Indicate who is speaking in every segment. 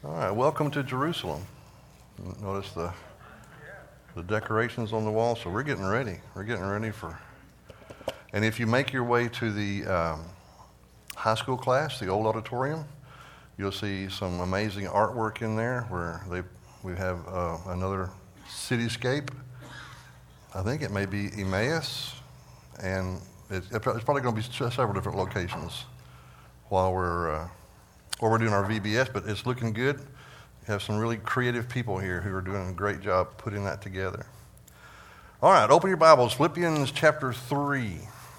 Speaker 1: All right, welcome to Jerusalem. Notice the decorations on the wall, so we're getting ready. We're getting ready for... And if you make your way to the high school class, the old auditorium, you'll see some amazing artwork in there where we have another cityscape. I think it may be Emmaus, and it's probably going to be several different locations while we're doing our VBS, but it's looking good. We have some really creative people here who are doing a great job putting that together. All right, open your Bibles, Philippians chapter 3.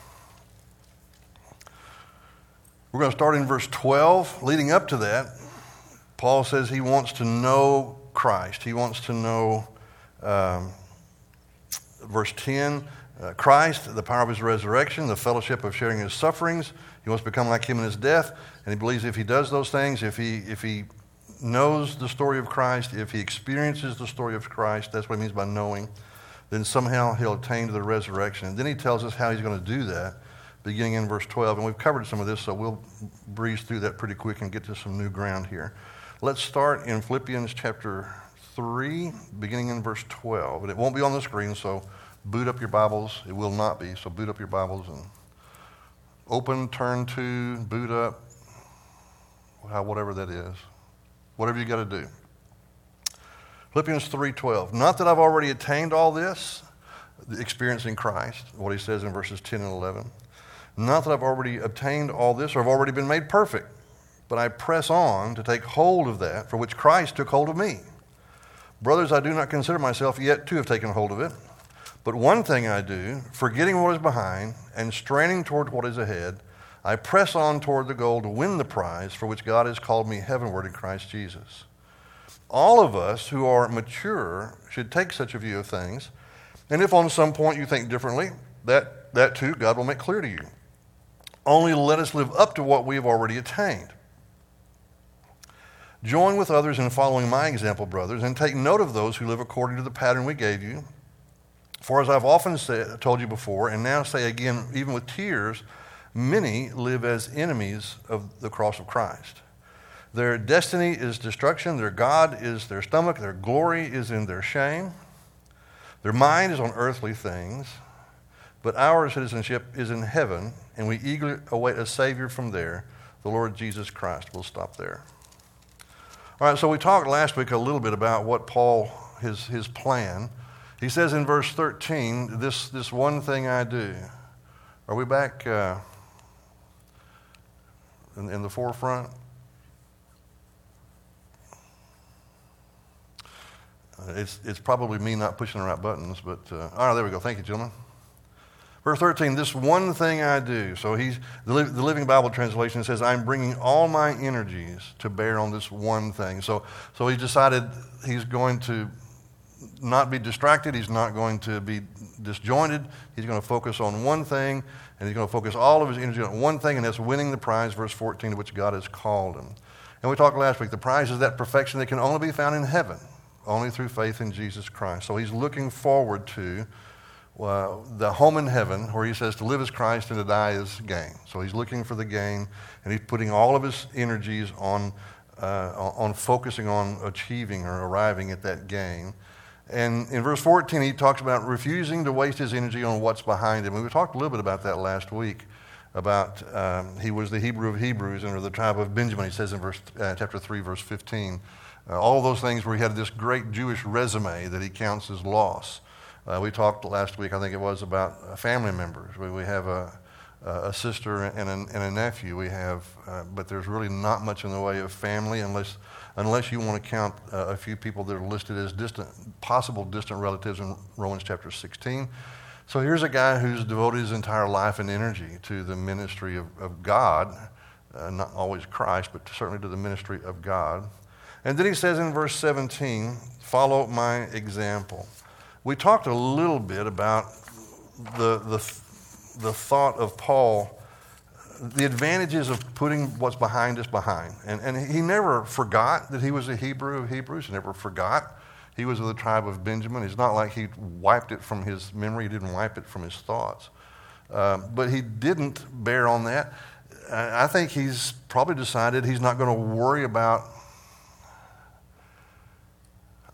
Speaker 1: We're going to start in verse 12. Leading up to that, Paul says he wants to know Christ. He wants to know, verse 10, Christ, the power of his resurrection, the fellowship of sharing his sufferings. He wants to become like him in his death, and he believes if he does those things, if he knows the story of Christ, if he experiences the story of Christ, that's what he means by knowing, then somehow he'll attain to the resurrection. And then he tells us how he's going to do that, beginning in verse 12. And we've covered some of this, so we'll breeze through that pretty quick and get to some new ground here. Let's start in Philippians chapter 3, beginning in verse 12. And it won't be on the screen, so boot up your Bibles. It will not be, so boot up your Bibles and open, turn to, boot up, whatever that is. Whatever you got to do. Philippians 3:12. Not that I've already attained all this, the experience in Christ, what he says in verses 10 and 11. Not that I've already obtained all this or have already been made perfect, but I press on to take hold of that for which Christ took hold of me. Brothers, I do not consider myself yet to have taken hold of it. But one thing I do, forgetting what is behind and straining toward what is ahead, I press on toward the goal to win the prize for which God has called me heavenward in Christ Jesus. All of us who are mature should take such a view of things, and if on some point you think differently, that too God will make clear to you. Only let us live up to what we have already attained. Join with others in following my example, brothers, and take note of those who live according to the pattern we gave you. For as I've often told you before, and now say again, even with tears, many live as enemies of the cross of Christ. Their destiny is destruction. Their God is their stomach. Their glory is in their shame. Their mind is on earthly things. But our citizenship is in heaven, and we eagerly await a Savior from there, the Lord Jesus Christ. We'll stop there. All right, so we talked last week a little bit about what Paul, his plan. He says in verse 13, this one thing I do. Are we back in the forefront? It's probably me not pushing the right buttons, but all right, there we go. Thank you, gentlemen. Verse 13, this one thing I do. So the Living Bible translation says, I'm bringing all my energies to bear on this one thing. So he decided he's going to not be distracted. He's not going to be disjointed. He's going to focus on one thing, and he's going to focus all of his energy on one thing, and that's winning the prize, verse 14, to which God has called him. And we talked last week, the prize is that perfection that can only be found in heaven, only through faith in Jesus Christ. So he's looking forward to the home in heaven where he says to live as Christ and to die as gain. So he's looking for the gain, and he's putting all of his energies on focusing on achieving or arriving at that gain. And in verse 14, he talks about refusing to waste his energy on what's behind him. And we talked a little bit about that last week, about he was the Hebrew of Hebrews and of the tribe of Benjamin, he says in chapter 3, verse 15. All those things where he had this great Jewish resume that he counts as loss. We talked last week, I think it was, about family members. We have a sister and a nephew. We have, but there's really not much in the way of family unless you want to count a few people that are listed as possible distant relatives in Romans chapter 16. So here's a guy who's devoted his entire life and energy to the ministry of God, not always Christ, but certainly to the ministry of God. And then he says in verse 17, follow my example. We talked a little bit about the thought of Paul, the advantages of putting what's behind us behind. And he never forgot that he was a Hebrew of Hebrews. He never forgot he was of the tribe of Benjamin. It's not like he wiped it from his memory. He didn't wipe it from his thoughts. But he didn't bear on that. I think he's probably decided he's not going to worry about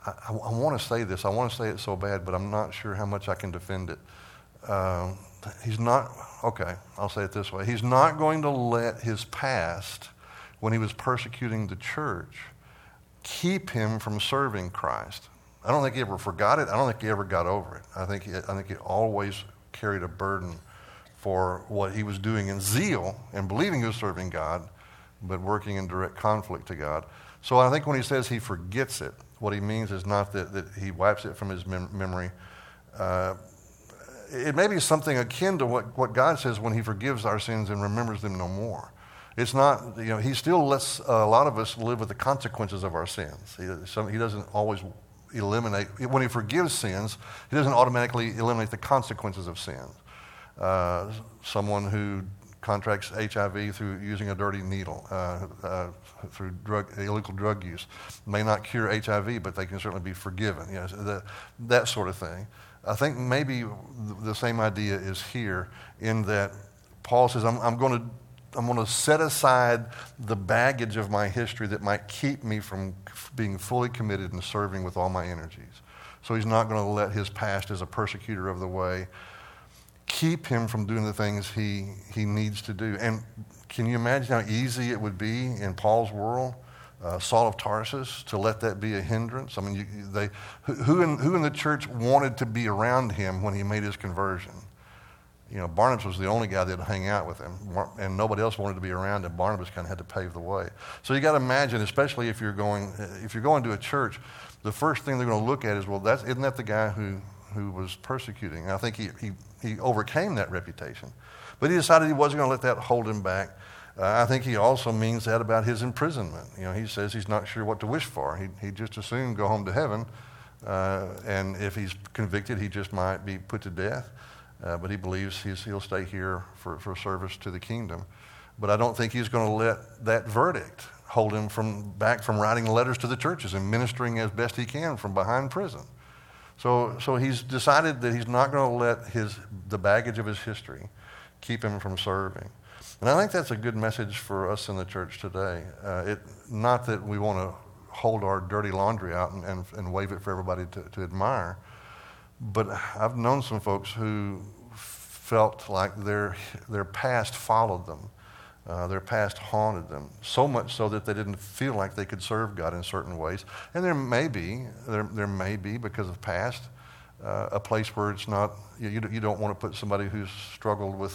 Speaker 1: I want to say this. I want to say it so bad, but I'm not sure how much I can defend it. He's not, okay, I'll say it this way. He's not going to let his past, when he was persecuting the church, keep him from serving Christ. I don't think he ever forgot it. I don't think he ever got over it. I think he always carried a burden for what he was doing in zeal and believing he was serving God, but working in direct conflict to God. So I think when he says he forgets it, what he means is not that he wipes it from his memory. It may be something akin to what God says when he forgives our sins and remembers them no more. It's not, he still lets a lot of us live with the consequences of our sins. He doesn't always eliminate, when he forgives sins, he doesn't automatically eliminate the consequences of sins. Someone who contracts HIV through using a dirty needle, through illegal drug use, may not cure HIV, but they can certainly be forgiven. That sort of thing. I think maybe the same idea is here in that Paul says, I'm going to set aside the baggage of my history that might keep me from being fully committed and serving with all my energies. So he's not going to let his past as a persecutor of the way keep him from doing the things he needs to do. And can you imagine how easy it would be in Paul's world, Saul of Tarsus, to let that be a hindrance? I mean, who in the church wanted to be around him when he made his conversion? Barnabas was the only guy that hung out with him, and nobody else wanted to be around him. Barnabas kind of had to pave the way. So you got to imagine, especially if you're going to a church, the first thing they're going to look at is, well, isn't that the guy who was persecuting? And I think he overcame that reputation, but he decided he wasn't going to let that hold him back. I think he also means that about his imprisonment. He says he's not sure what to wish for. He just assumed go home to heaven, and if he's convicted, he just might be put to death. But he believes he'll stay here for service to the kingdom. But I don't think he's going to let that verdict hold him back from writing letters to the churches and ministering as best he can from behind prison. So he's decided that he's not going to let the baggage of his history keep him from serving. And I think that's a good message for us in the church today. Not that we want to hold our dirty laundry out and wave it for everybody to admire, but I've known some folks who felt like their past followed them. Their past haunted them, so much so that they didn't feel like they could serve God in certain ways. And there may be because of past, a place where it's not, you don't want to put somebody who's struggled with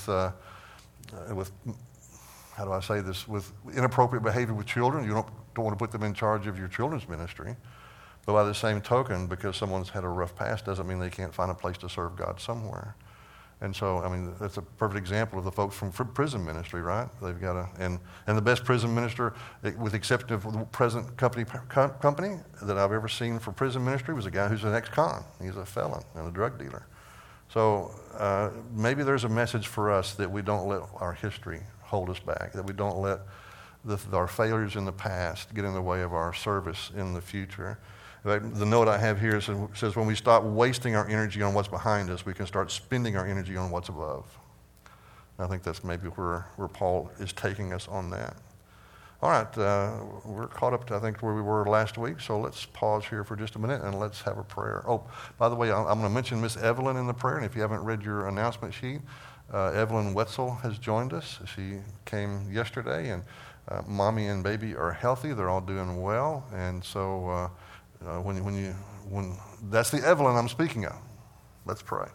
Speaker 1: how do I say this, with inappropriate behavior with children. You don't want to put them in charge of your children's ministry. But by the same token, because someone's had a rough past doesn't mean they can't find a place to serve God somewhere. And so, that's a perfect example of the folks from prison ministry, right? They've got and the best prison minister, with the exception of the present company that I've ever seen for prison ministry, was a guy who's an ex-con. He's a felon and a drug dealer. So maybe there's a message for us that we don't let our history hold us back, that we don't let our failures in the past get in the way of our service in the future. The note I have here says, when we stop wasting our energy on what's behind us, we can start spending our energy on what's above. And I think that's maybe where Paul is taking us on that. All right, we're caught up to, I think, where we were last week, so let's pause here for just a minute and let's have a prayer. Oh, by the way, I'm going to mention Miss Evelyn in the prayer, and if you haven't read your announcement sheet, Evelyn Wetzel has joined us. She came yesterday, and mommy and baby are healthy. They're all doing well, and so when that's the Evelyn I'm speaking of. Let's pray.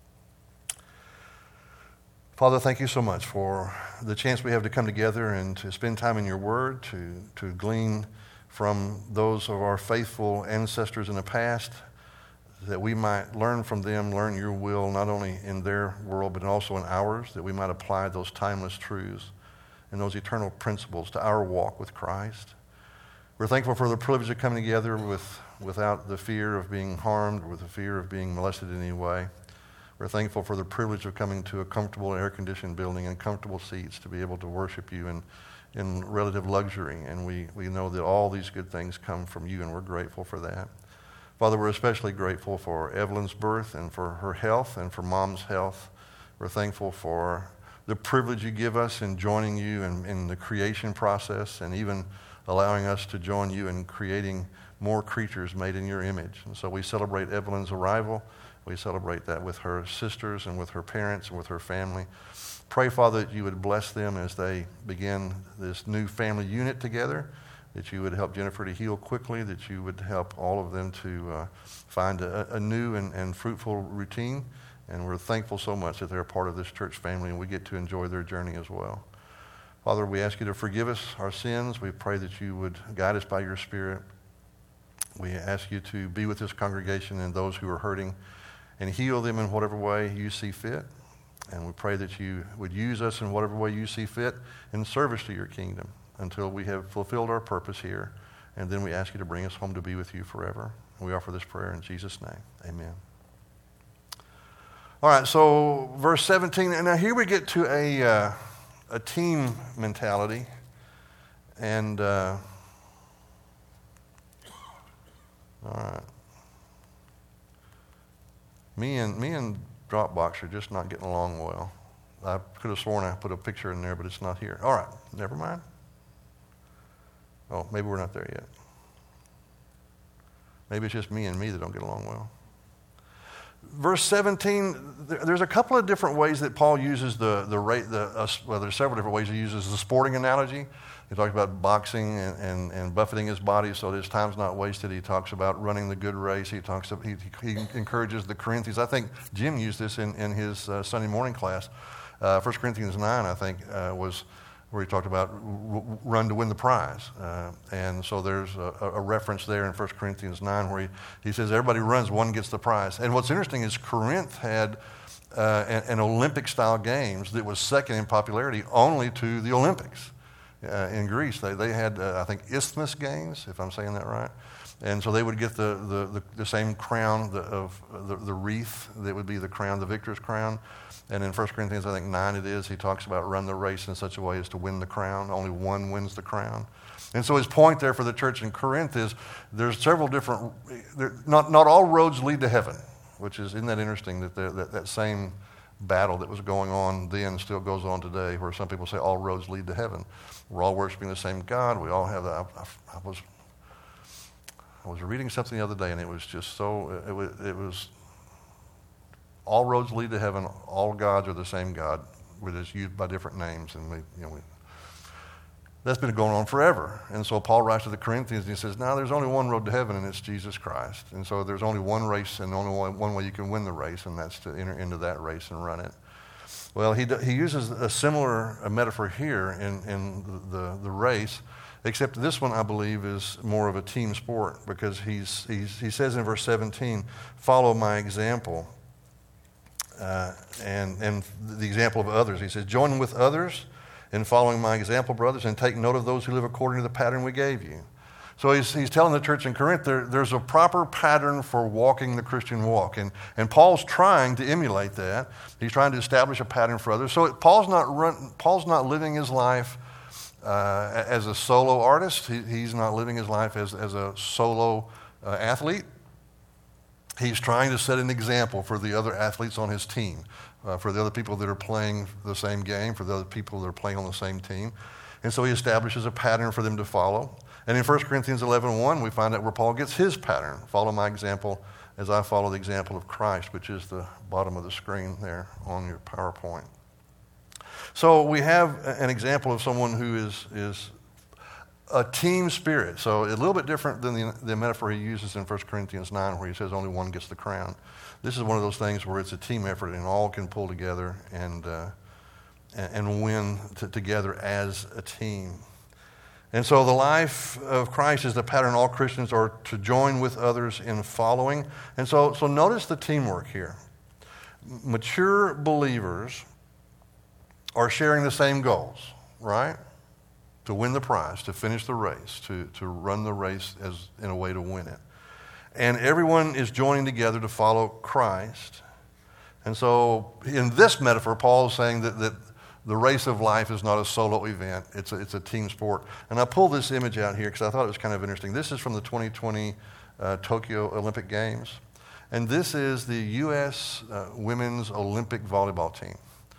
Speaker 1: Father, thank you so much for the chance we have to come together and to spend time in your word, to glean from those of our faithful ancestors in the past, that we might learn from them, learn your will, not only in their world, but also in ours, that we might apply those timeless truths and those eternal principles to our walk with Christ. We're thankful for the privilege of coming together without the fear of being harmed, with the fear of being molested in any way. We're thankful for the privilege of coming to a comfortable air-conditioned building and comfortable seats to be able to worship you in relative luxury. And we know that all these good things come from you, and we're grateful for that. Father, we're especially grateful for Evelyn's birth and for her health and for Mom's health. We're thankful for the privilege you give us in joining you in the creation process, and even allowing us to join you in creating more creatures made in your image. And so we celebrate Evelyn's arrival. We celebrate that with her sisters and with her parents and with her family. Pray, Father, that you would bless them as they begin this new family unit together, that you would help Jennifer to heal quickly, that you would help all of them to find a new and fruitful routine. And we're thankful so much that they're a part of this church family, and we get to enjoy their journey as well. Father, we ask you to forgive us our sins. We pray that you would guide us by your Spirit. We ask you to be with this congregation and those who are hurting and heal them in whatever way you see fit. And we pray that you would use us in whatever way you see fit in service to your kingdom until we have fulfilled our purpose here. And then we ask you to bring us home to be with you forever. And we offer this prayer in Jesus' name. Amen. All right, so verse 17. And now here we get to a team mentality. And, all right. Me and Dropbox are just not getting along well. I could have sworn I put a picture in there, but it's not here. All right, never mind. Oh, maybe we're not there yet. Maybe it's just me and me that don't get along well. Verse 17, there's a couple of different ways that Paul uses there's several different ways he uses the sporting analogy. He talks about boxing and buffeting his body so that his time's not wasted. He talks about running the good race. He encourages the Corinthians. I think Jim used this in his Sunday morning class. 1 Corinthians 9, I think, was where he talked about run to win the prize. And so there's a reference there in 1 Corinthians 9 where he says everybody runs, one gets the prize. And what's interesting is Corinth had an Olympic-style games that was second in popularity only to the Olympics. In Greece, they had, I think, Isthmus Games, if I'm saying that right. And so they would get the same crown of the wreath that would be the crown, the victor's crown. And in 1 Corinthians, I think 9 it is, he talks about run the race in such a way as to win the crown. Only one wins the crown. And so his point there for the church in Corinth is there's several different, not all roads lead to heaven, isn't that interesting that that same battle that was going on then still goes on today, where some people say all roads lead to heaven. We're all worshiping the same God. We all have that. I was reading something the other day, and it was just so, it was all roads lead to heaven. All gods are the same God. We're just used by different names, and that's been going on forever. And so Paul writes to the Corinthians, and he says, now there's only one road to heaven, and it's Jesus Christ. And so there's only one race, and only one way you can win the race, and that's to enter into that race and run it. Well, he uses a similar metaphor here in the race, except this one, I believe, is more of a team sport, because he says in verse 17, follow my example, and the example of others. He says, join with others in following my example, brothers, and take note of those who live according to the pattern we gave you. So he's telling the church in Corinth there's a proper pattern for walking the Christian walk. And Paul's trying to emulate that. He's trying to establish a pattern for others. So Paul's not living his life as a solo artist. He's not living his life as a solo athlete. He's trying to set an example for the other athletes on his team, for the other people that are playing the same game, for the other people that are playing on the same team. And so he establishes a pattern for them to follow. And in 1 Corinthians 11:1, we find out where Paul gets his pattern. Follow my example as I follow the example of Christ, which is the bottom of the screen there on your PowerPoint. So we have an example of someone who is a team spirit. So a little bit different than the metaphor he uses in 1 Corinthians 9, where he says only one gets the crown. This is one of those things where it's a team effort and all can pull together and win together as a team. And so the life of Christ is the pattern all Christians are to join with others in following. And so notice the teamwork here. Mature believers are sharing the same goals, right? To win the prize, to finish the race, to run the race as in a way to win it. And everyone is joining together to follow Christ. And so in this metaphor, Paul is saying that the race of life is not a solo event. It's a team sport. And I pulled this image out here because I thought it was kind of interesting. This is from the 2020 Tokyo Olympic Games. And this is the U.S. women's Olympic volleyball team.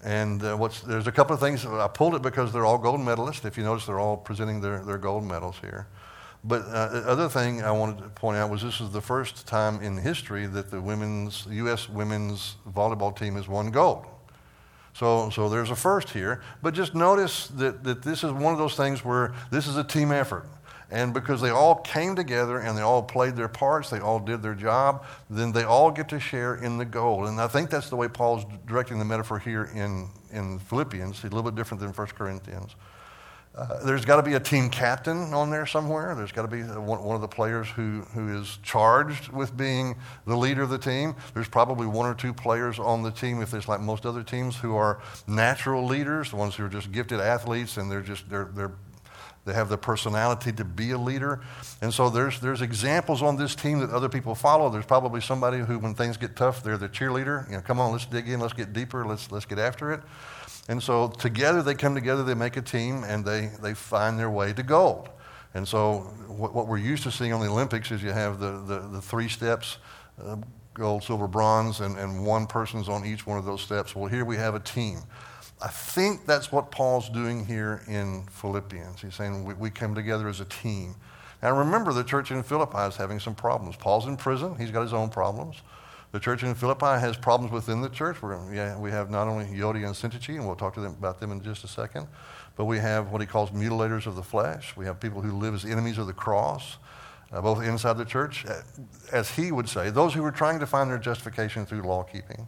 Speaker 1: And there's a couple of things. I pulled it because they're all gold medalists. If you notice, they're all presenting their gold medals here. But the other thing I wanted to point out was this is the first time in history that the U.S. women's volleyball team has won gold. So there's a first here. But just notice that this is one of those things where this is a team effort. And because they all came together and they all played their parts, they all did their job, then they all get to share in the gold. And I think that's the way Paul's directing the metaphor here in Philippians. It's a little bit different than 1 Corinthians. There's got to be a team captain on there somewhere. There's got to be one of the players who is charged with being the leader of the team. There's probably one or two players on the team, if there's like most other teams, who are natural leaders, the ones who are just gifted athletes, and they have the personality to be a leader. And so there's examples on this team that other people follow. There's probably somebody who, when things get tough, they're the cheerleader. You know, come on, let's dig in, let's get deeper, let's get after it. And so together, they come together, they make a team, and they find their way to gold. And so what we're used to seeing on the Olympics is you have the three steps, gold, silver, bronze, and one person's on each one of those steps. Well, here we have a team. I think that's what Paul's doing here in Philippians. He's saying we come together as a team. Now remember, the church in Philippi is having some problems. Paul's in prison. He's got his own problems. The church in Philippi has problems within the church. We have not only Euodia and Syntyche, and we'll talk to them about them in just a second, but we have what he calls mutilators of the flesh. We have people who live as enemies of the cross, both inside the church, as he would say, those who are trying to find their justification through law-keeping.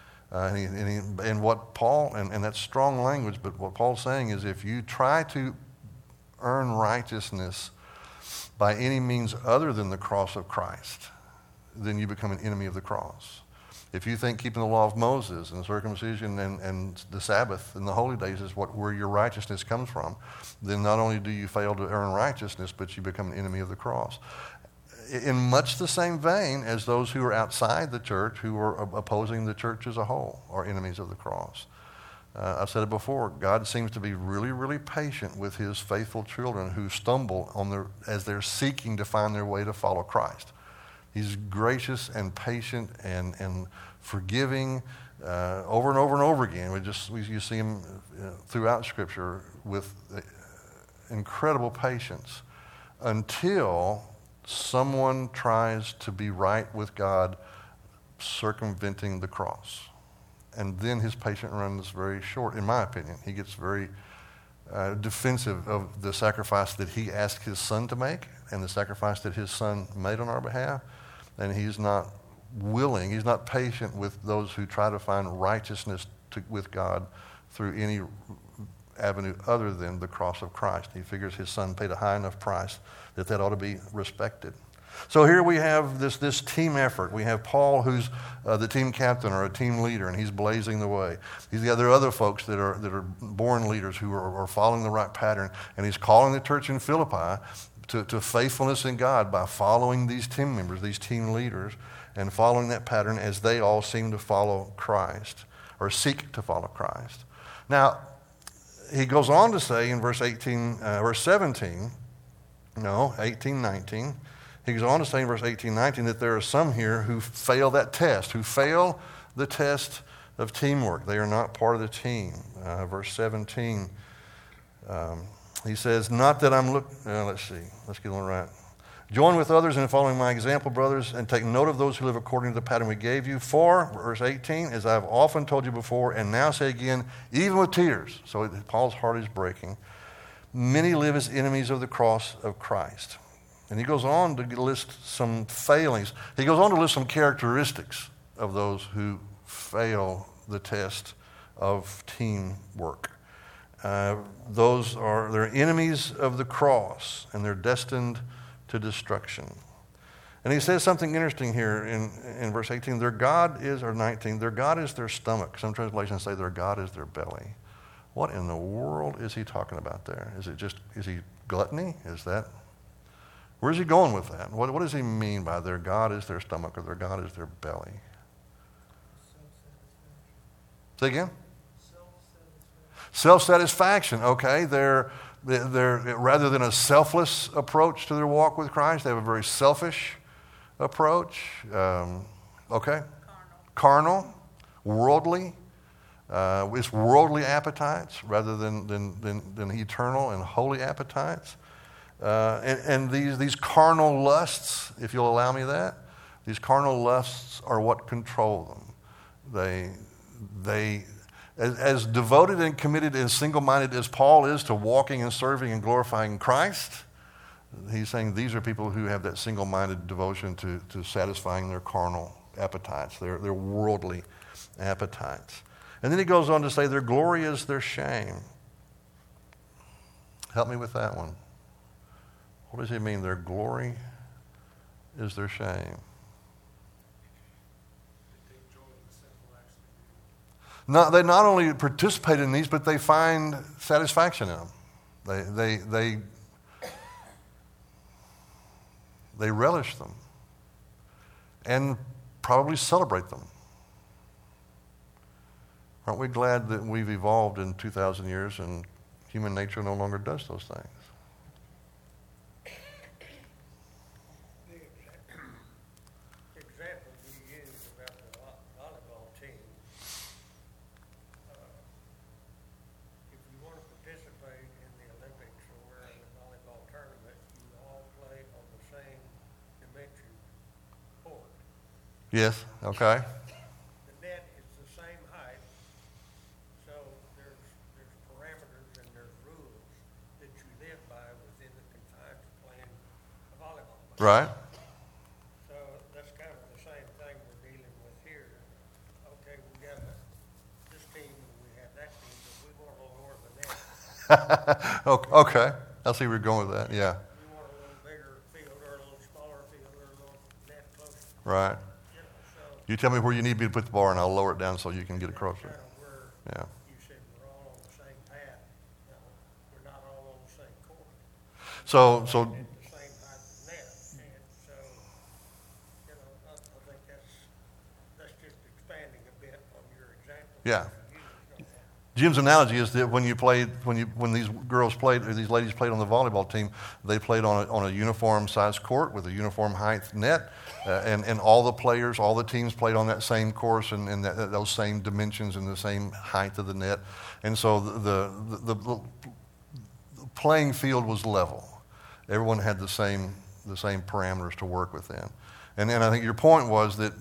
Speaker 1: And what Paul, and that's strong language, but what Paul's saying is if you try to earn righteousness by any means other than the cross of Christ, then you become an enemy of the cross. If you think keeping the law of Moses and circumcision and the Sabbath and the holy days is where your righteousness comes from, then not only do you fail to earn righteousness, but you become an enemy of the cross. In much the same vein as those who are outside the church, who are opposing the church as a whole, are enemies of the cross. I've said it before, God seems to be really, really patient with his faithful children who stumble as they're seeking to find their way to follow Christ. He's gracious and patient and forgiving over and over and over again. You see him throughout Scripture with incredible patience until someone tries to be right with God, circumventing the cross. And then his patience runs very short, in my opinion. He gets very defensive of the sacrifice that he asked his son to make and the sacrifice that his son made on our behalf. And he's not willing, he's not patient with those who try to find righteousness with God through any avenue other than the cross of Christ. He figures his son paid a high enough price that ought to be respected. So here we have this team effort. We have Paul, who's the team captain or a team leader, and he's blazing the way. There are other folks that are born leaders who are following the right pattern, and he's calling the church in Philippi to faithfulness in God by following these team members, these team leaders, and following that pattern as they all seem to follow Christ or seek to follow Christ. Now, he goes on to say in verse 19, he goes on to say in verse 18, 19 that there are some here who fail that test, who fail the test of teamwork. They are not part of the team. Verse 17, he says, not that I'm let's get on right. Join with others in following my example, brothers, and take note of those who live according to the pattern we gave you. For, verse 18, as I've often told you before, and now say again, even with tears. So Paul's heart is breaking. Many live as enemies of the cross of Christ. And he goes on to list some failings. He goes on to list some characteristics of those who fail the test of teamwork. They're enemies of the cross, and they're destined to destruction. And he says something interesting here in verse 18. Their God is, or 19, their God is their stomach. Some translations say their God is their belly. What in the world is he talking about there? Is he gluttony? Where's he going with that? What does he mean by their God is their stomach or their God is their belly? Say again? Self-satisfaction. Okay, they're rather than a selfless approach to their walk with Christ, they have a very selfish approach. Carnal, worldly. It's worldly appetites rather than eternal and holy appetites. And these carnal lusts, if you'll allow me that, these carnal lusts are what control them. As devoted and committed and single-minded as Paul is to walking and serving and glorifying Christ, he's saying these are people who have that single-minded devotion to satisfying their carnal appetites, their worldly appetites. And then he goes on to say their glory is their shame. Help me with that one. What does he mean? Their glory is their shame. They not only participate in these, but they find satisfaction in them. They relish them and probably celebrate them. Aren't we glad that we've evolved in 2,000 years and human nature no longer does those things?
Speaker 2: The example you used about the volleyball team, if you want to participate in the Olympics or in the volleyball tournament, you all play on the same dimension court.
Speaker 1: Yes, okay.
Speaker 2: The net is the same height, so there's parameters and there's rules that you live by within the confines of playing a volleyball match.
Speaker 1: Right.
Speaker 2: So that's kind of the same thing we're dealing with here. Okay, we got this team and we have that team, but we want a little more than that.
Speaker 1: Okay. I see where you're going with that. Yeah.
Speaker 2: We want a little bigger field or a little smaller field or a little net closer.
Speaker 1: Right.
Speaker 2: You know, so
Speaker 1: You tell me where you need me to put the bar, and I'll lower it down so you can get across
Speaker 2: kind
Speaker 1: it.
Speaker 2: of where
Speaker 1: Yeah.
Speaker 2: you said we're all on the same path. No, we're not all on the same court.
Speaker 1: So
Speaker 2: At the same height of the net. And so, you know, I think that's just expanding a bit on your example.
Speaker 1: Yeah.
Speaker 2: You used on that.
Speaker 1: Jim's analogy is that when these girls played, or these ladies played on the volleyball team, they played on a uniform size court with a uniform height net, and all the players, all the teams played on that same course and those same dimensions and the same height of the net, and so the playing field was level. Everyone had the same parameters to work within, and I think your point was that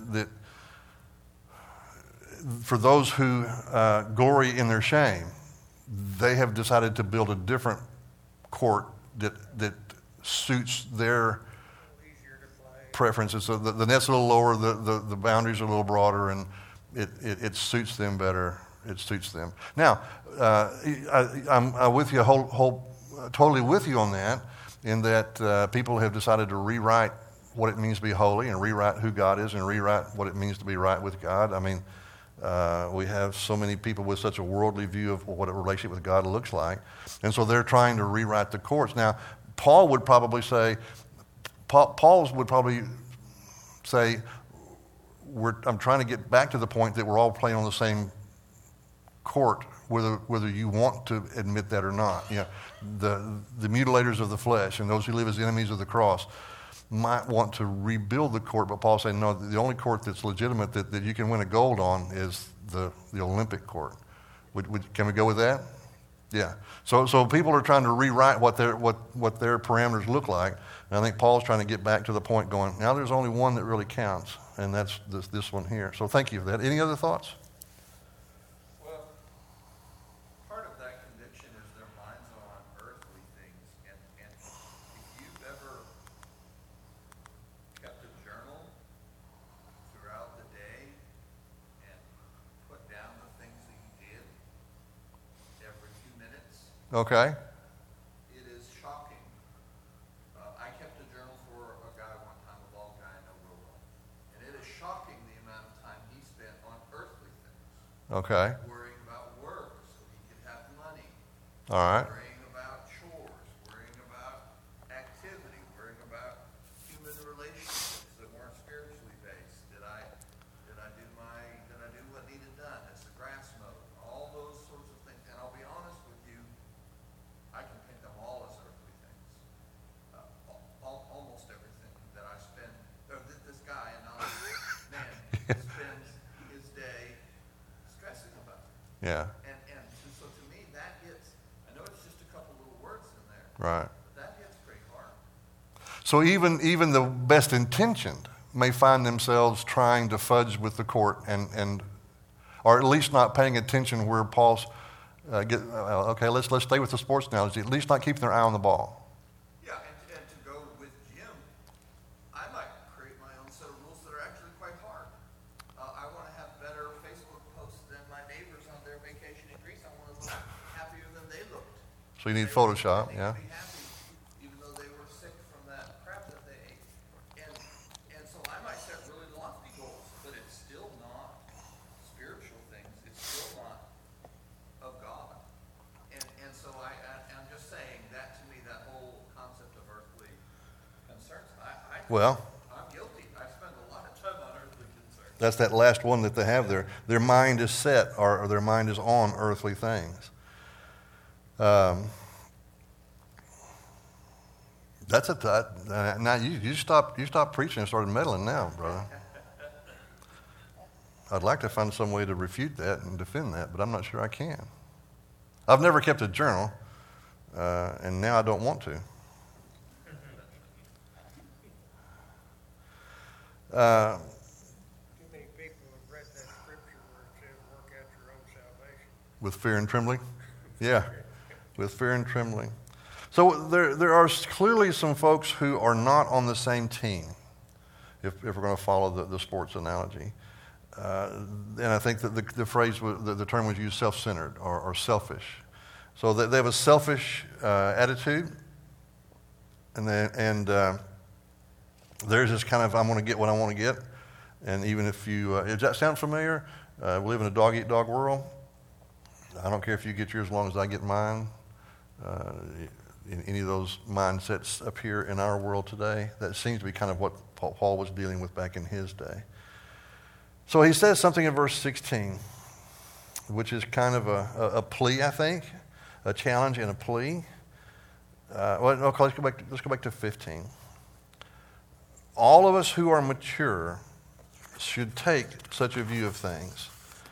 Speaker 1: for those who glory in their shame, they have decided to build a different court that suits their
Speaker 2: Easier to play.
Speaker 1: preferences. So the net's a little lower, the boundaries are a little broader, and it suits them better. It suits them. Now, I'm with you, totally with you on that, in that people have decided to rewrite what it means to be holy and rewrite who God is and rewrite what it means to be right with God. I mean, we have so many people with such a worldly view of what a relationship with God looks like. And so they're trying to rewrite the courts. Now, Paul would probably say, I'm trying to get back to the point that we're all playing on the same court, whether you want to admit that or not. You know, the mutilators of the flesh and those who live as enemies of the cross might want to rebuild the court, but Paul's saying, no, the only court that's legitimate that you can win a gold on is the Olympic court. Can we go with that? Yeah. So people are trying to rewrite what their parameters look like, and I think Paul's trying to get back to the point going, now there's only one that really counts, and that's this one here. So thank you for that. Any other thoughts?
Speaker 3: Well, part of that conviction is their minds are on earthly things, and if you've ever kept a journal throughout the day and put down the things that you did every few minutes,
Speaker 1: Okay.
Speaker 3: it is shocking. I kept a journal for a guy one time, a bald guy I know real well, and it is shocking the amount of time he spent on earthly things,
Speaker 1: Okay.
Speaker 3: worrying about work so he could have money,
Speaker 1: All right.
Speaker 3: worrying about chores, worrying about activity, worrying about human relationships that weren't spiritually based. Did I do what needed done? Is the grass mowed? All those sorts of things. And I'll be honest with you, I can paint them all as earthly things. Almost everything that I spend, or this guy, and not man, spends his day stressing about.
Speaker 1: Yeah.
Speaker 3: And so to me, that hits, I know it's just a couple little words in there,
Speaker 1: Right.
Speaker 3: but that hits pretty hard.
Speaker 1: So even the best intentioned may find themselves trying to fudge with the court and or at least not paying attention where Paul's okay, let's stay with the sports analogy. At least not keeping their eye on the ball.
Speaker 3: Yeah, and to go with Jim, I might create my own set of rules that are actually quite hard. I want to have better Facebook posts than my neighbors on their vacation in Greece. I want to look happier than they looked.
Speaker 1: So you need
Speaker 3: They
Speaker 1: Photoshop,
Speaker 3: need
Speaker 1: yeah.
Speaker 3: to be happy, even though they were sick from that crap that they ate. And so I might set really lofty goals, but it's still not spiritual things. It's still not of God. And so I'm just saying that to me, that whole concept of earthly concerns,
Speaker 1: Well,
Speaker 3: I'm guilty. I spend a lot of time on earthly concerns.
Speaker 1: that's that last one that they have there. Their mind is set, or their mind is on earthly things. That's now you stop preaching and started meddling now, brother. I'd like to find some way to refute that and defend that, but I'm not sure I can. I've never kept a journal, and now I don't want to.
Speaker 2: Too many people have read that scripture where it says, work out your own salvation.
Speaker 1: With fear and trembling? Yeah, with fear and trembling. So there are clearly some folks who are not on the same team, if we're going to follow the sports analogy. And I think that the phrase, the term was used, self-centered or selfish. So they have a selfish attitude, and there's this kind of, I'm going to get what I want to get. And even if you, does that sound familiar? We live in a dog-eat-dog world. I don't care if you get yours as long as I get mine. Any of those mindsets appear in our world today? That seems to be kind of what Paul was dealing with back in his day. So he says something in verse 16, which is kind of a plea, I think, a challenge and a plea. Let's go back to 15. All of us who are mature should take such a view of things.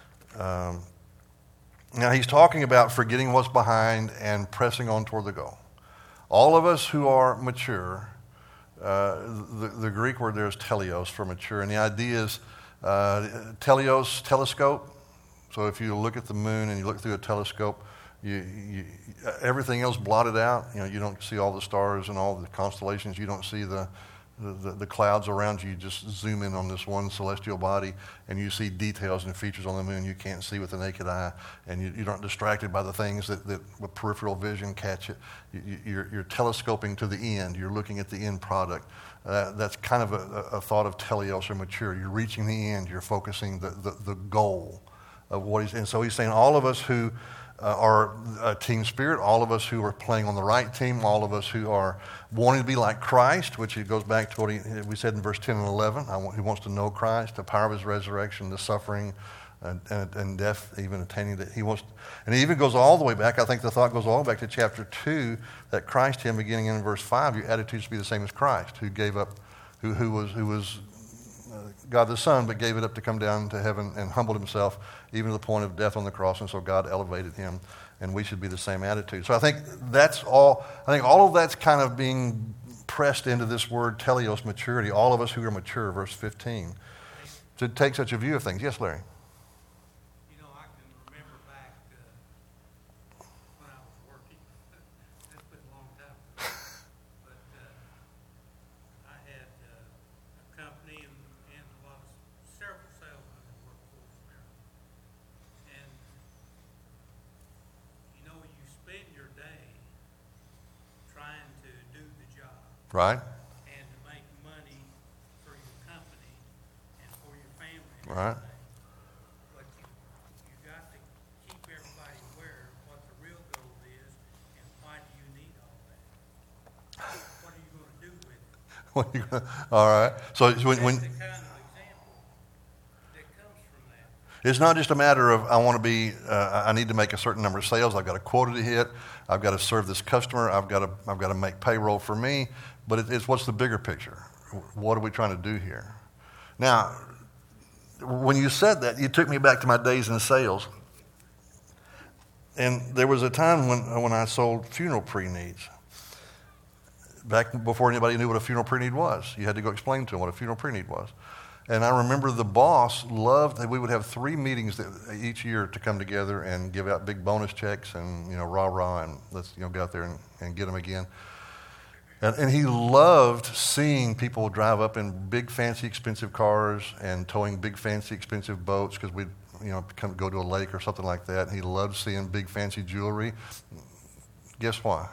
Speaker 1: Now he's talking about forgetting what's behind and pressing on toward the goal. All of us who are mature, the Greek word there is teleos for mature, and the idea is teleos, telescope. So if you look at the moon and you look through a telescope, everything else blotted out. You don't see all the stars and all the constellations. You don't see the clouds around you. You just zoom in on this one celestial body, and you see details and features on the moon you can't see with the naked eye, and you're not distracted by the things that with peripheral vision catch it. You're telescoping to the end. You're looking at the end product. That's kind of a thought of teleos or mature. You're reaching the end. You're focusing the goal of what he's. And so he's saying all of us who are a team spirit, all of us who are playing on the right team, all of us who are wanting to be like Christ, which it goes back to what we said in verse 10 and 11. He wants to know Christ, the power of his resurrection, the suffering and death, even attaining that. And he even goes all the way back. I think the thought goes all the way back to chapter 2, that Christ, him, beginning in verse 5, your attitudes be the same as Christ, who gave up, who was God the Son, but gave it up to come down to heaven and humbled himself even to the point of death on the cross, and so God elevated him, and we should be the same attitude. So I think all of that's kind of being pressed into this word teleos, maturity. All of us who are mature, verse 15, should take such a view of things. Yes, Larry?
Speaker 4: You know, I can remember back when I was working. That's been a long time ago. But I had a company and several salesmen that worked for us there. And, you know, you spend your day trying to do the job
Speaker 1: Right?
Speaker 4: and to make money for your company and for your family. and
Speaker 1: Right.
Speaker 4: everything. But you got to keep everybody aware of what the real goal is and why do you need all that? What are you going to do with it?
Speaker 1: All right. So
Speaker 4: That's
Speaker 1: when
Speaker 4: the kind of example that comes from that.
Speaker 1: it's not just a matter of I need to make a certain number of sales. I've got a quota to hit. I've got to serve this customer. I've got to make payroll for me. But it's what's the bigger picture? What are we trying to do here? Now, when you said that, you took me back to my days in sales. And there was a time when I sold funeral pre-needs. Back before anybody knew what a funeral pre-need was. You had to go explain to them what a funeral pre-need was. And I remember the boss loved that we would have 3 meetings each year to come together and give out big bonus checks and, rah-rah, and let's, get out there and get them again. And he loved seeing people drive up in big, fancy, expensive cars and towing big, fancy, expensive boats because we'd, go to a lake or something like that. And he loved seeing big, fancy jewelry. Guess why?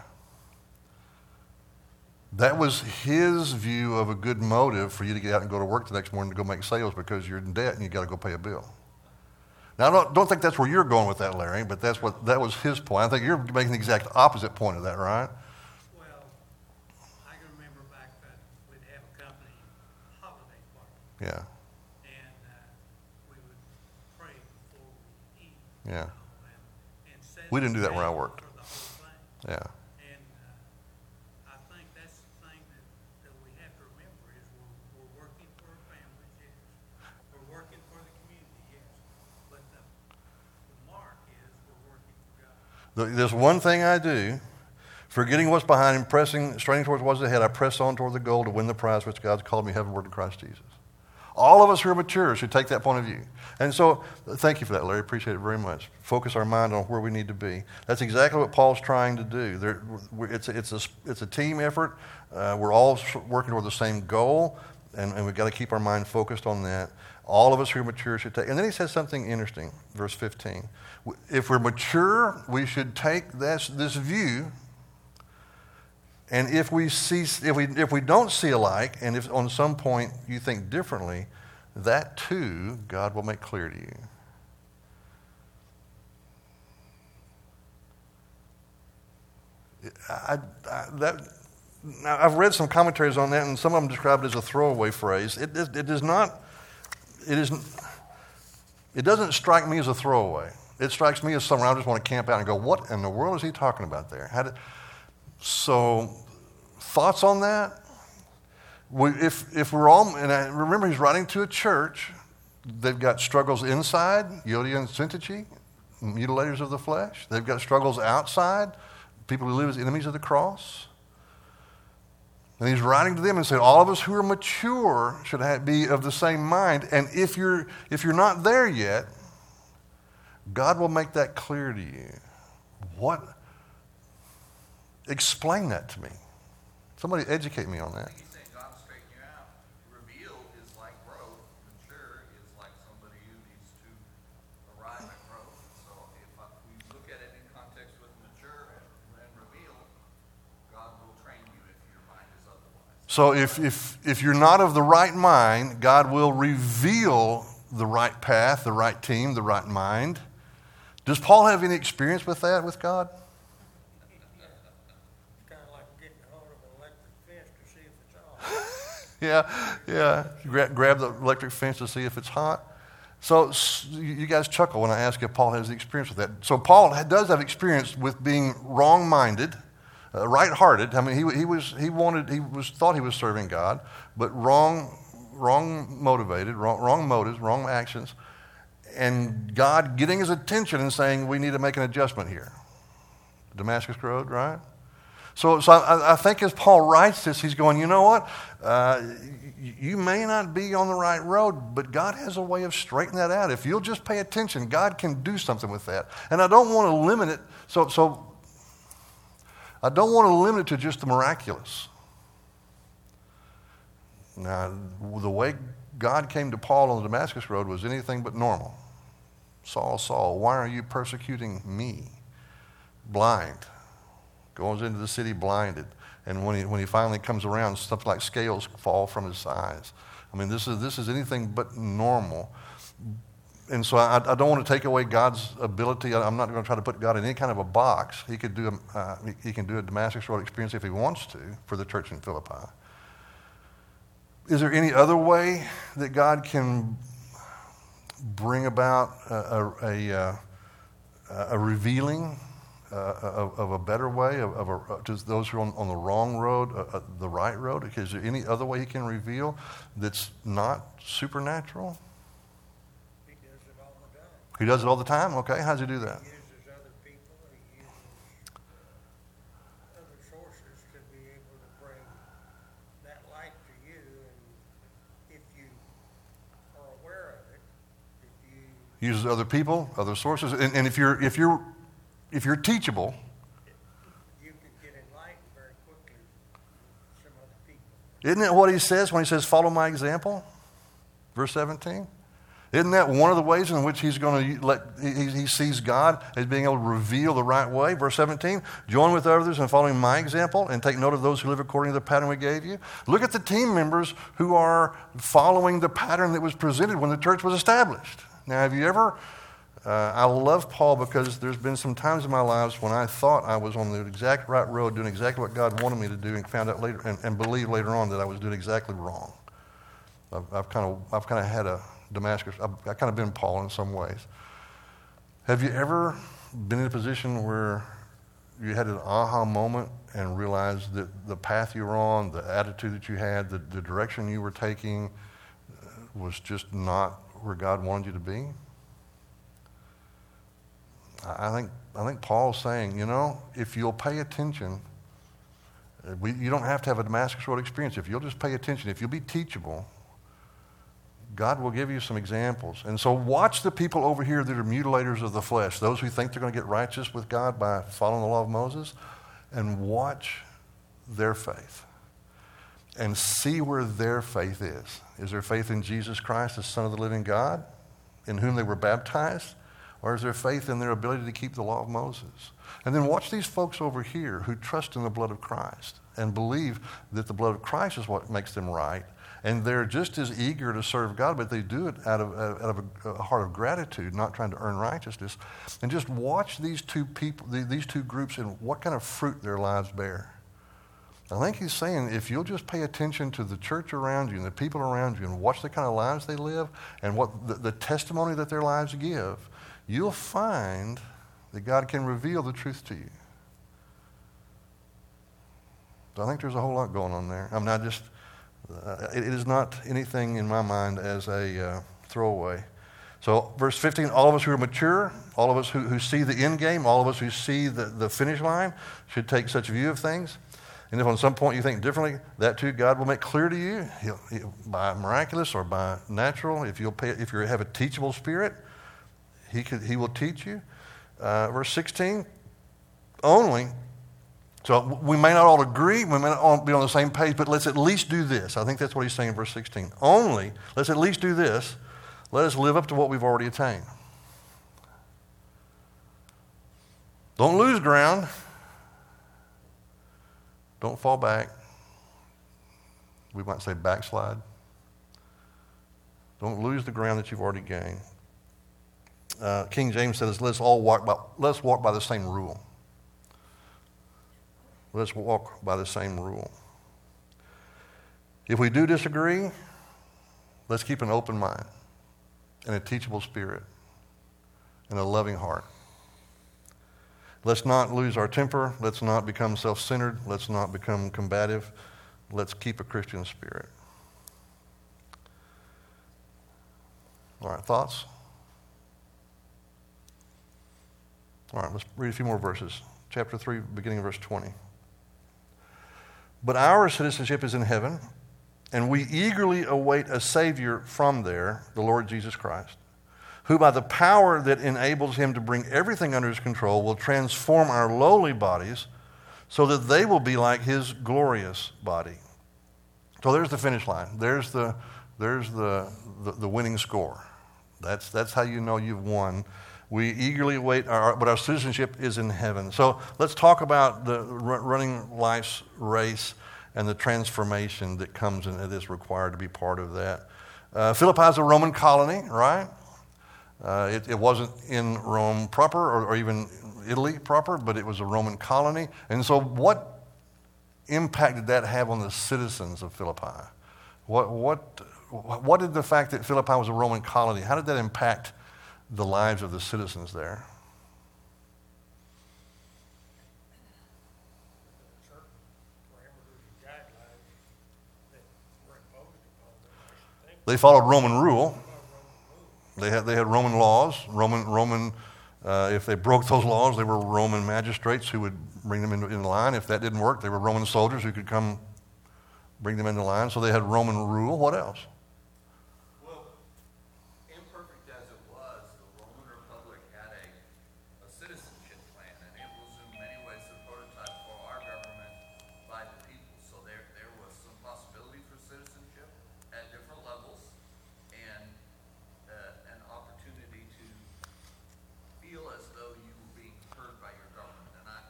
Speaker 1: That was his view of a good motive for you to get out and go to work the next morning to go make sales because you're in debt and you got to go pay a bill. Now, I don't think that's where you're going with that, Larry, but that was his point. I think you're making the exact opposite point of that, right?
Speaker 4: Well, I can remember back then we'd have a company holiday party.
Speaker 1: Yeah.
Speaker 4: And we would pray before we eat.
Speaker 1: Yeah.
Speaker 4: And set
Speaker 1: We didn't do that
Speaker 4: the
Speaker 1: where I
Speaker 4: table
Speaker 1: worked.
Speaker 4: for the whole thing.
Speaker 1: Yeah.
Speaker 4: And I think that's the thing that we have to remember is we're working for our families, yes. We're working for the community, yes. But the mark is we're working for God.
Speaker 1: There's one thing I do. Forgetting what's behind him, straining towards what's ahead, I press on toward the goal to win the prize which God's called me heavenward in Christ Jesus. All of us who are mature should take that point of view. And so, thank you for that, Larry. Appreciate it very much. Focus our mind on where we need to be. That's exactly what Paul's trying to do. It's a team effort. We're all working toward the same goal, and we've got to keep our mind focused on that. All of us who are mature should take. And then he says something interesting, verse 15. If we're mature, we should take this view. And if we don't see alike, and if on some point you think differently, that too God will make clear to you. Now I've read some commentaries on that, and some of them describe it as a throwaway phrase. It doesn't strike me as a throwaway. It strikes me as somewhere I just want to camp out and go, what in the world is he talking about there? So, thoughts on that? If we're all, and I remember he's writing to a church, they've got struggles inside, Euodia and Syntyche, mutilators of the flesh. They've got struggles outside, people who live as enemies of the cross. And he's writing to them and saying, all of us who are mature should be of the same mind. And if you're not there yet, God will make that clear to you. What? Explain that to me. Somebody educate me on that.
Speaker 3: He's saying God will straighten you out. Reveal is like growth. Mature is like somebody who needs to arrive at growth. So if we look at it in context with mature and reveal, God will train you if your mind is otherwise.
Speaker 1: So if you're not of the right mind, God will reveal the right path, the right team, the right mind. Does Paul have any experience with that, with God? Yeah. Grab the electric fence to see if it's hot. So you guys chuckle when I ask if Paul has the experience with that. So Paul does have experience with being wrong-minded, right-hearted. I mean, he thought he was serving God, but wrong motivated, wrong motives, wrong actions, and God getting his attention and saying, we need to make an adjustment here. Damascus Road, right? So I think as Paul writes this, he's going, you know what? You may not be on the right road, but God has a way of straightening that out. If you'll just pay attention, God can do something with that. And I don't want to limit it. So I don't want to limit it to just the miraculous. Now, the way God came to Paul on the Damascus Road was anything but normal. Saul, Saul, why are you persecuting me? Blind. Goes into the city blinded. And when he finally comes around, something like scales fall from his eyes. I mean, this is anything but normal. And so I don't want to take away God's ability. I'm not going to try to put God in any kind of a box. He can do a Damascus Road experience if he wants to for the church in Philippi. Is there any other way that God can bring about a revealing of a better way to those who are on the wrong road, the right road? Is there any other way he can reveal that's not supernatural?
Speaker 2: He does it all the time.
Speaker 1: He does it all the time? Okay, how does he do that?
Speaker 2: He uses other people.
Speaker 1: uses other people, other sources. And if you're teachable,
Speaker 2: You could get enlightened very quickly with some other people.
Speaker 1: isn't that what he says when he says, follow my example? Verse 17. Isn't that one of the ways in which he's going to he sees God as being able to reveal the right way? Verse 17, join with others in following my example and take note of those who live according to the pattern we gave you. Look at the team members who are following the pattern that was presented when the church was established. Now, have you ever, I love Paul because there's been some times in my lives when I thought I was on the exact right road doing exactly what God wanted me to do and found out later and believed later on that I was doing exactly wrong. I've kind of had a Damascus. I've kind of been Paul in some ways. Have you ever been in a position where you had an aha moment and realized that the path you were on, the attitude that you had, the direction you were taking was just not where God wanted you to be? I think Paul's saying, if you'll pay attention, you don't have to have a Damascus Road experience. If you'll just pay attention, if you'll be teachable, God will give you some examples. And so watch the people over here that are mutilators of the flesh, those who think they're going to get righteous with God by following the law of Moses, and watch their faith. And see where their faith is. Is there faith in Jesus Christ, the Son of the living God, in whom they were baptized? Or is there faith in their ability to keep the law of Moses? And then watch these folks over here who trust in the blood of Christ and believe that the blood of Christ is what makes them right. And they're just as eager to serve God, but they do it out of a heart of gratitude, not trying to earn righteousness. And just watch these two people, these two groups, and what kind of fruit their lives bear. I think he's saying if you'll just pay attention to the church around you and the people around you and watch the kind of lives they live and what the testimony that their lives give, you'll find that God can reveal the truth to you. So I think there's a whole lot going on there. I mean, it is not anything in my mind as a throwaway. So verse 15, all of us who are mature, all of us who see the end game, all of us who see the finish line should take such a view of things. And if on some point you think differently, that too God will make clear to you, he'll, by miraculous or by natural. If you have a teachable spirit, he will teach you. Verse 16, only. So we may not all agree, we may not all be on the same page, but let's at least do this. I think that's what he's saying in verse 16. Only, let's at least do this. Let us live up to what we've already attained. Don't lose ground. Don't fall back. We might say backslide. Don't lose the ground that you've already gained. King James says, let's walk by the same rule. Let's walk by the same rule. If we do disagree, let's keep an open mind and a teachable spirit and a loving heart. Let's not lose our temper. Let's not become self-centered. Let's not become combative. Let's keep a Christian spirit. All right, thoughts? All right, let's read a few more verses. Chapter 3, beginning of verse 20. But our citizenship is in heaven, and we eagerly await a Savior from there, the Lord Jesus Christ, who by the power that enables him to bring everything under his control will transform our lowly bodies so that they will be like his glorious body. So there's the finish line. There's the winning score. That's how you know you've won. We eagerly await, but our citizenship is in heaven. So let's talk about the running life's race and the transformation that comes in that is required to be part of that. Philippi is a Roman colony, right? It wasn't in Rome proper or even Italy proper, but it was a Roman colony. And so what impact did that have on the citizens of Philippi? What did the fact that Philippi was a Roman colony, how did that impact the lives of the citizens there?
Speaker 2: Certain parameters and guidelines that were imposed upon them, I think.
Speaker 1: They followed Roman rule. They had Roman laws. If they broke those laws, they were Roman magistrates who would bring them in line. If that didn't work, they were Roman soldiers who could come bring them into line. So they had Roman rule. What else?
Speaker 3: Well, imperfect as it was, the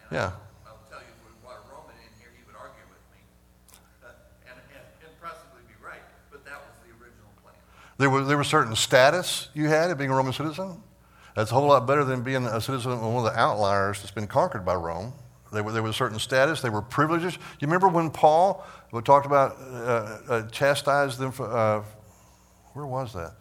Speaker 1: Yeah.
Speaker 3: I'll tell you, if we brought a Roman in here, he would argue with me, and possibly be right, but that was the original plan.
Speaker 1: There was certain status you had at being a Roman citizen. That's a whole lot better than being a citizen of one of the outliers that's been conquered by Rome. There was certain status. There were privileges. You remember when Paul talked about chastised them for, where was that?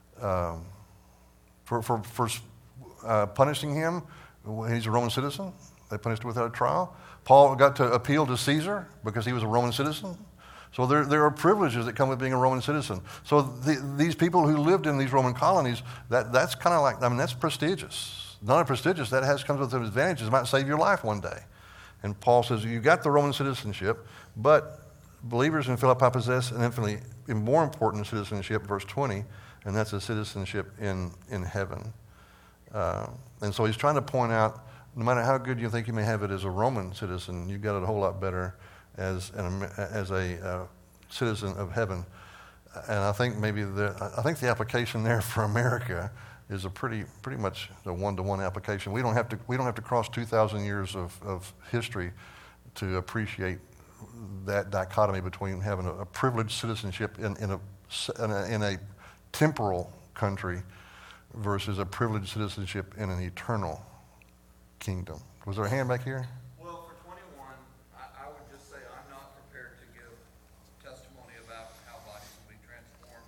Speaker 1: For punishing him when he's a Roman citizen. They punished him without a trial. Paul got to appeal to Caesar because he was a Roman citizen. So there are privileges that come with being a Roman citizen. So these people who lived in these Roman colonies, that's kind of like, that's prestigious. Not only prestigious, comes with some advantages. It might save your life one day. And Paul says, you got the Roman citizenship, but believers in Philippi possess an infinitely more important citizenship, verse 20, and that's a citizenship in heaven. And so he's trying to point out, no matter how good you think you may have it as a Roman citizen, you've got it a whole lot better as a citizen of heaven. And I think the application there for America is a pretty much a one-to-one application. We don't have to cross 2,000 years of history to appreciate that dichotomy between having a privileged citizenship in a temporal country versus a privileged citizenship in an eternal kingdom. Was there a hand back here?
Speaker 3: Well, for 21, I would just say I'm not prepared to give testimony about how bodies will be transformed,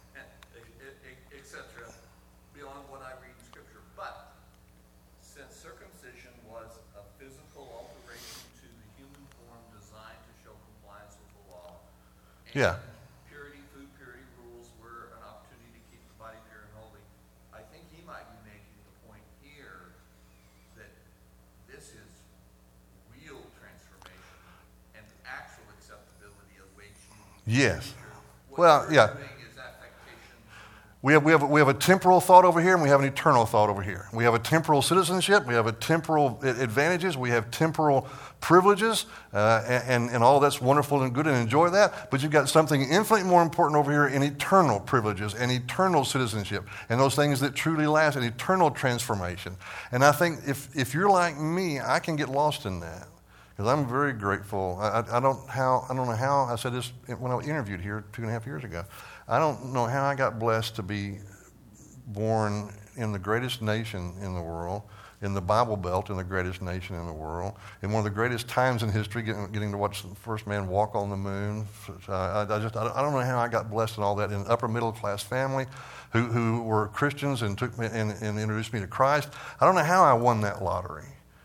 Speaker 3: etc., beyond what I read in Scripture. But since circumcision was a physical alteration to the human form designed to show compliance with the law, and
Speaker 1: Yeah.
Speaker 3: food purity rules were an opportunity to keep the body pure and holy, I think he might be making the point here that this is real transformation and actual acceptability awaits you.
Speaker 1: Yes.
Speaker 3: What
Speaker 1: Well,
Speaker 3: you're
Speaker 1: yeah.
Speaker 3: doing is affectation.
Speaker 1: We have a temporal thought over here, and we have an eternal thought over here. We have a temporal citizenship. We have a temporal advantages. We have temporal privileges, and all that's wonderful and good, and enjoy that. But you've got something infinitely more important over here in eternal privileges and eternal citizenship, and those things that truly last, and eternal transformation. And I think if you're like me, I can get lost in that. Because I'm very grateful. I don't know how I said this when I was interviewed here 2.5 years ago. I don't know how I got blessed to be born in the greatest nation in the world, in the Bible Belt, in the greatest nation in the world, in one of the greatest times in history, getting to watch the first man walk on the moon. I don't know how I got blessed in all that in an upper middle class family, who were Christians and took me and introduced me to Christ. I don't know how I won that lottery.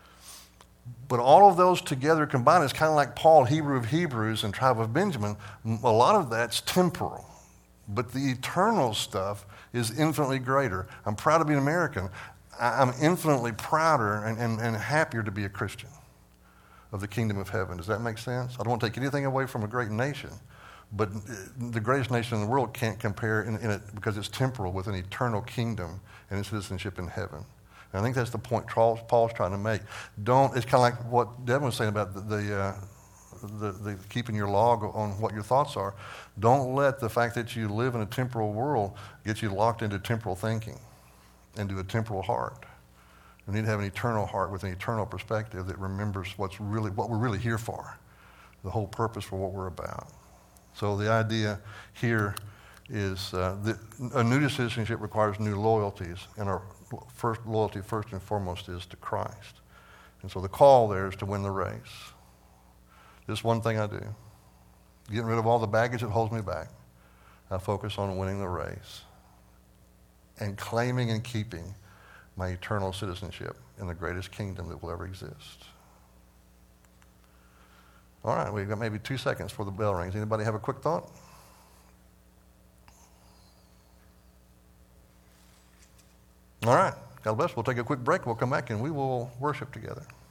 Speaker 1: But all of those together combined is kind of like Paul, Hebrew of Hebrews, and tribe of Benjamin. A lot of that's temporal. But the eternal stuff is infinitely greater. I'm proud to be an American. I'm infinitely prouder and happier to be a Christian of the kingdom of heaven. Does that make sense? I don't want to take anything away from a great nation. But the greatest nation in the world can't compare in it because it's temporal with an eternal kingdom and its citizenship in heaven. And I think that's the point Paul's trying to make. It's kind of like what Devin was saying about the keeping your log on what your thoughts are. Don't let the fact that you live in a temporal world get you locked into temporal thinking, into a temporal heart. We need to have an eternal heart with an eternal perspective that remembers what we're really here for, the whole purpose for what we're about. So the idea here is that a new citizenship requires new loyalties, and our first loyalty, first and foremost, is to Christ. And so the call there is to win the race. This one thing I do, getting rid of all the baggage that holds me back. I focus on winning the race and claiming and keeping my eternal citizenship in the greatest kingdom that will ever exist. All right, we've got maybe 2 seconds before the bell rings. Anybody have a quick thought? All right, God bless. We'll take a quick break. We'll come back and we will worship together.